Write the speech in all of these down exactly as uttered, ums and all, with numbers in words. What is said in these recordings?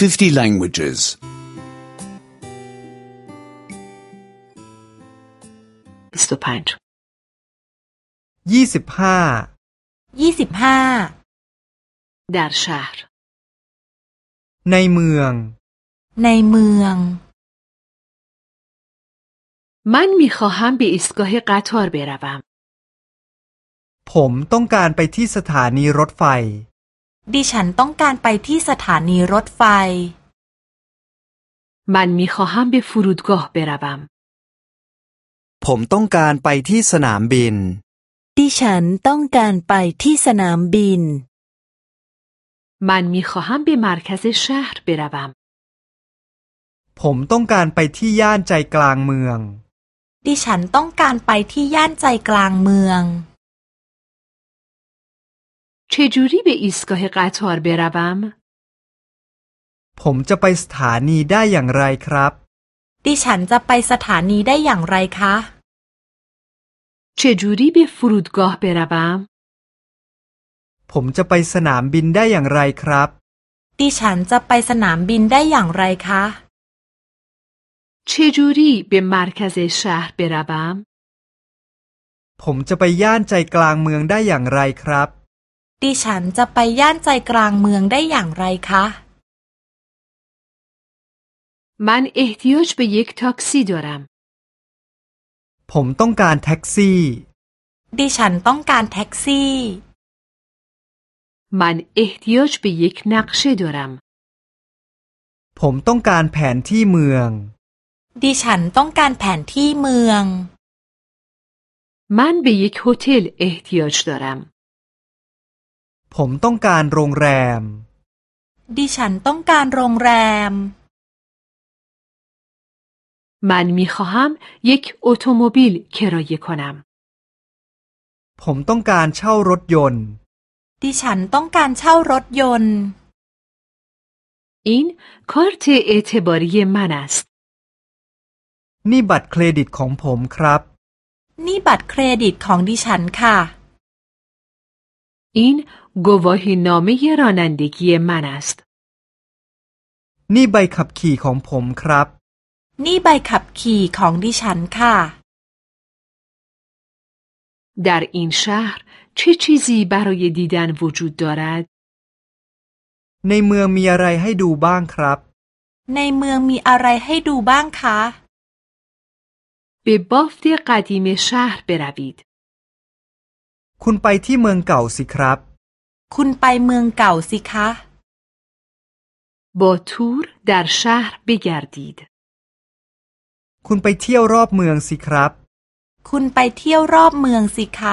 fifty languages. ยี่สิบห้ายี่สิบห้ายี่สิบห้า در شهر ในเมืองในเมือง من می‌خواهم به ایستگاه قطار بروم. ผมต้องการไปที่สถานีรถไฟดิฉันต้องการไปที่สถานีรถไฟ من می‌خواهم به فرودگاه بروم. ผมต้องการไปที่สนามบินดิฉันต้องการไปที่สนามบิน من می‌خواهم به مرکز شهر بروم. ผมต้องการไปที่ย่านใจกลางเมืองดิฉันต้องการไปที่ย่านใจกลางเมือง چجوری به ایستگاه قطار بروم؟ ผมจะไปสถานีได้อย่างไรครับดิฉันจะไปสถานีได้อย่างไรคะ چجوری به فرودگاه بروم؟ ผมจะไปสนามบินได้อย่างไรครับดิฉันจะไปสนามบินได้อย่างไรคะ چجوری به مرکز شهر بروم؟ ผมจะไปย่านใจกลางเมืองได้อย่างไรครับดิฉันจะไปย่านใจกลางเมืองได้อย่างไรคะ من احتیاج به یک تاکسی دارم. ผมต้องการแท็กซี่ดิฉันต้องการแท็กซี่ من احتیاج به یک نقشه دارم. ผมต้องการแผนที่เมืองดิฉันต้องการแผนที่เมือง من به یک هتل احتیاج دارم. ผมต้องการโรงแรมดิฉันต้องการโรงแรม من می‌خواهم یک اتومبیل کرایه کنم. ผมต้องการเช่ารถยนต์ดิฉันต้องการเช่ารถยนต์ این کارت اعتباری من است. นี่บัตรเครดิตของผมครับนี่บัตรเครดิตของดิฉันค่ะ این گواهینامه رانندگی من است. นี่ใบขับขี่ของผมครับนี่ใบขับขี่ของดิฉันค่ะ در این شهر چه چیزی برای دیدن وجود دارد؟ ในเมืองมีอะไรให้ดูบ้างครับในเมืองมีอะไรให้ดูบ้างคะ به بافت قدیم شهر بروید. คุณไปที่เมืองเก่าสิครับคุณไปเมืองเก่าสิคะ با تور در شهر بگردید. คุณไปเที่ยวรอบเมืองสิครับคุณไปเที่ยวรอบเมืองสิคะ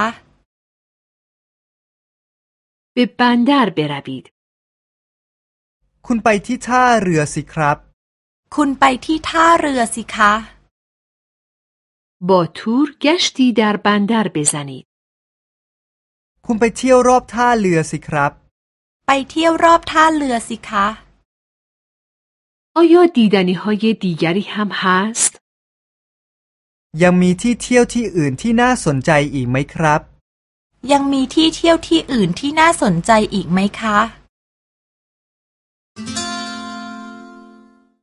به بندر بروید. คุณไปที่ท่าเรือสิครับคุณไปที่ท่าเรือสิคะ با تور گشتی در بندر بزنید. คุณไปเที่ยวรอบท่าเรือสิครับไปเที่ยวรอบท่าเรือสิคะ آیا دیدنی‌های دیگری هم هست؟ ยังมีที่เที่ยวที่อื่นที่น่าสนใจอีกไหมครับยังมีที่เที่ยวที่อื่นที่น่าสนใจอีกไหมคะ